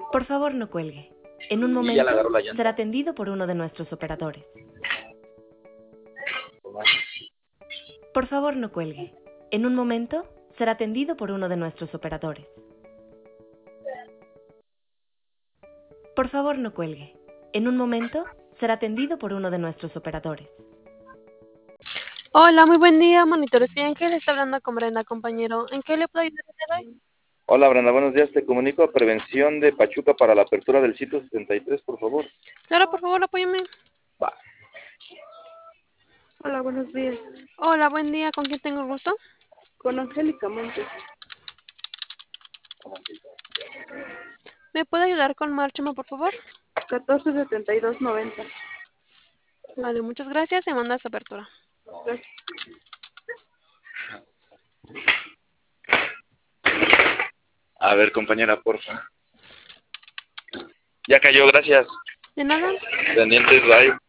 Por favor, no cuelgue. En un Y ya le momento agarró la llanta. será atendido por uno de nuestros operadores. Por favor, no cuelgue. En un momento será atendido por uno de nuestros operadores. Por favor, no cuelgue. En un momento será atendido por uno de nuestros operadores. Hola, muy buen día, monitores. Bien, ¿qué le está hablando con Brenda, compañero? ¿En qué le puedo ayudar el día de hoy? Hola Brenda, buenos días. Te comunico a Prevención de Pachuca para la apertura del sitio 73, por favor. Claro, por favor, apóyame. Va. Hola, buenos días. Hola, buen día. ¿Con quién tengo el gusto? Con Angélica Montes. ¿Me puede ayudar con Márchema, por favor? 147290. Vale, muchas gracias. Se manda esa apertura. Gracias. A ver, compañera, porfa. Ya cayó, gracias. De nada. Pendientes, bye.